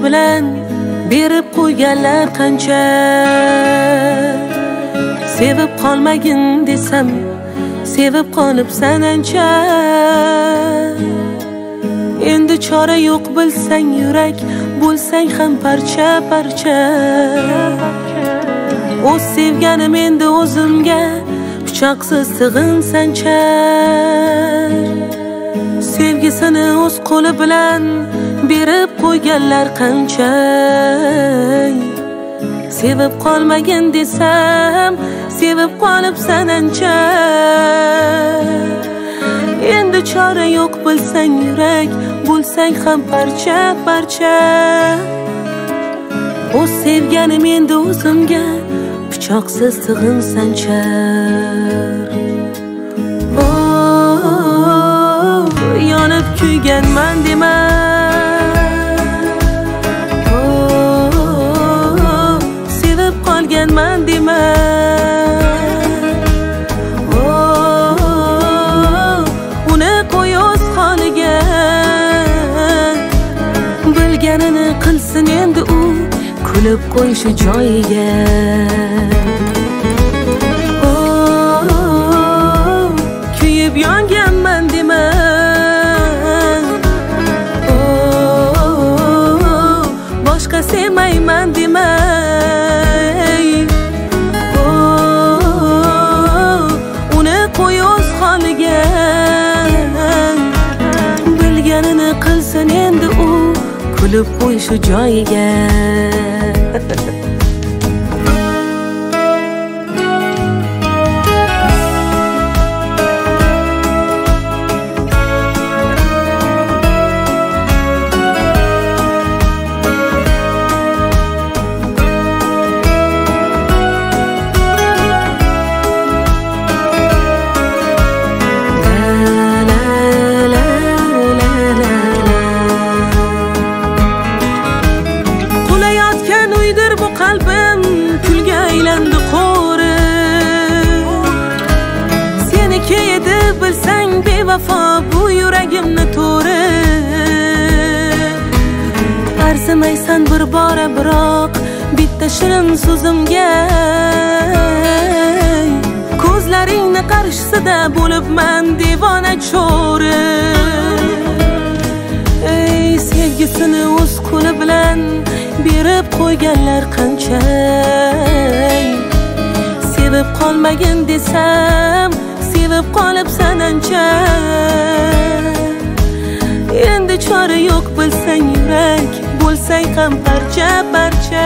bilan berib qo'yganlar qancha. Sevib qolmagin desam, sevib qolibsan ancha. Endi chora yo'q bilsang yurak, bo'lsang ham parcha parcha. O'z sevganim endi o'zimga pichoqsiz sig'insancha. Sevgisini o'z qo'li bilan berib qo'yganlar qancha. Sevib qolmagin desam, sevib qolibsan ancha. Endi chora yo'q bilsang yurak, bo'lsang ham parcha parcha. O'z sevganim endi o'zimga pichoqsiz sig'insancha. Yonib kuyganman dema, sevib qolganman dema. Uni qo'y o'z holiga, bilganini qilsin endi u, kulib qo'y shu joyiga. Kuyib yonganman dema, boshqa sevmayman demay. Uni qo'y o'z holiga, bilganini qilsin endi u, kulib qo'y shu joyiga. Qalbim kulga aylandi qo'ri. Seniki edi bilsang bevafo bu yuragimni to'ri. Arzimaysan bir bora biroq bitta shirin so'zimga. Ko'zlaringni qarshisida bo'libman devona cho'ri. Ey sevgisini o'z qo'li bilan berib qo'yganlar qancha. Sevib qolmagin desam, sevib qolibsan ancha. Endi chora yo'q bilsang yurak, bo'lsang ham parcha parcha.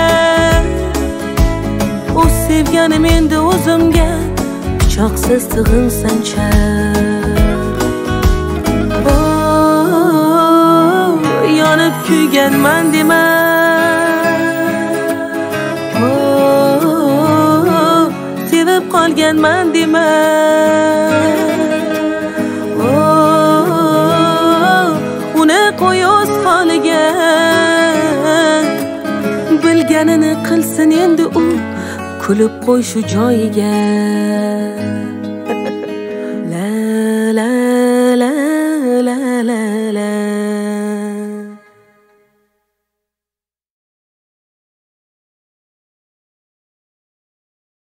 O'z sevganim endi o'zimga pichoqsiz sig'insancha. Yonib kuyganman dema, sevib qolganman dema. Uni qo'y o'z holiga, bilganini qilsin endi u, kulib qo'y shu joyiga.